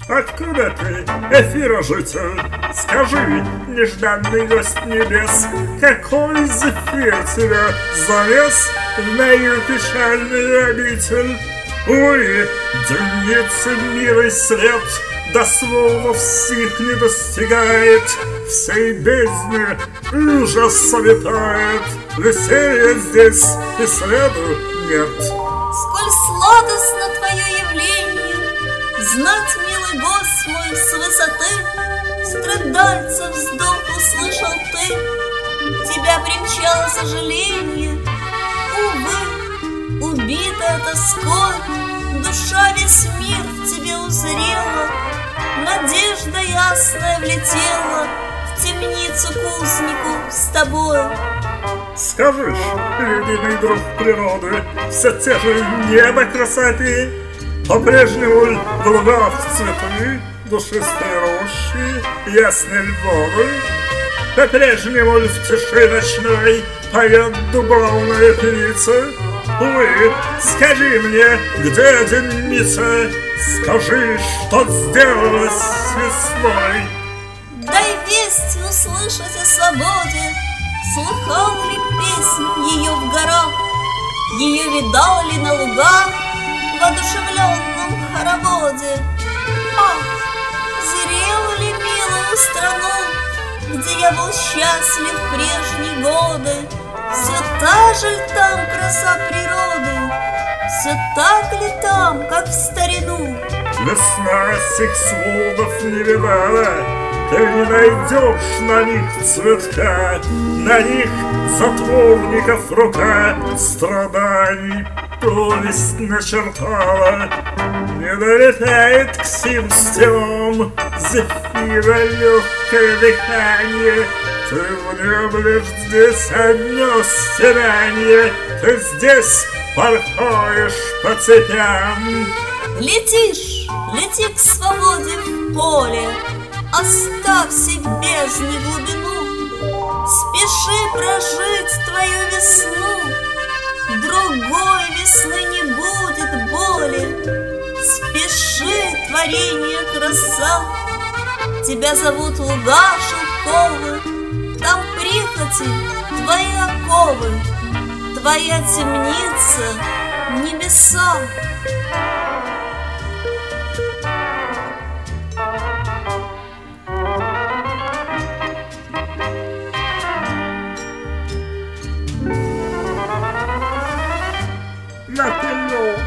Откуда ты, эфирожитель? Скажи, нежданный гость небес, какой зефир тебя завез в мою печальную обитель? Увы, деницы мира след до слова всех не достигает, всей бездне ужас обитает, веселья здесь и следу нет. Сколь сладостно твое явление, знать, милый гость мой, с высоты страдальца вздох услышал ты. Тебя примчало сожаление, увы, убитая тоской, душа весь мир в тебе узрела, надежда ясная влетела в темницу к узнику с тобою. Скажешь, любимый друг природы, все те же небо красоты, по-прежнему ль в лугах цветы, душистые рощи, ясные львовы, по-прежнему ль в тиши ночной поет дубовная певица? Увы, скажи мне, где денница, скажи, что сделалось с весной. Дай весть услышать о свободе, слыхал ли песнь ее в горах, ее видал ли на лугах в одушевленном хороводе? Ах, зрела ли милую страну, где я был счастлив в прежние годы? Все та же ли там краса природы, все так ли там, как в старину? Весна сих сводов не видала, ты не найдешь на них цветка, на них затворников рука страданий повесть начертала. Не долетает к сим стенам зефира легкое дыхание, ты внемлешь здесь одно стенание, ты здесь порхаешь по цепям. Летишь, лети к свободе в поле, оставь себе бездны глубину, спеши прожить твою весну, другой весны не будет боли. Спеши, творение краса, тебя зовут луга шелковы, там прихоти твои оковы, твоя темница — небеса. Мотылек.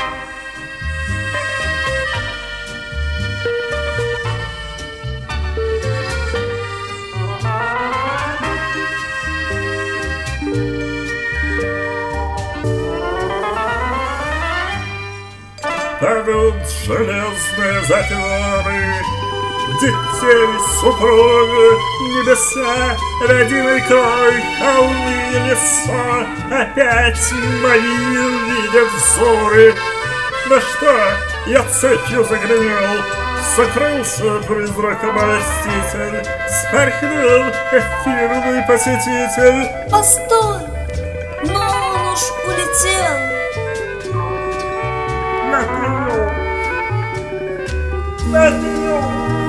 Падут железные затворы, детей, супруга, небеса, родимый край, холмы и леса, опять мои видят взоры. Да что, я цепью загремел, сокрылся призраком обольститель, спорхнул эфирный посетитель. Постой, но он уж улетел. Мотылек.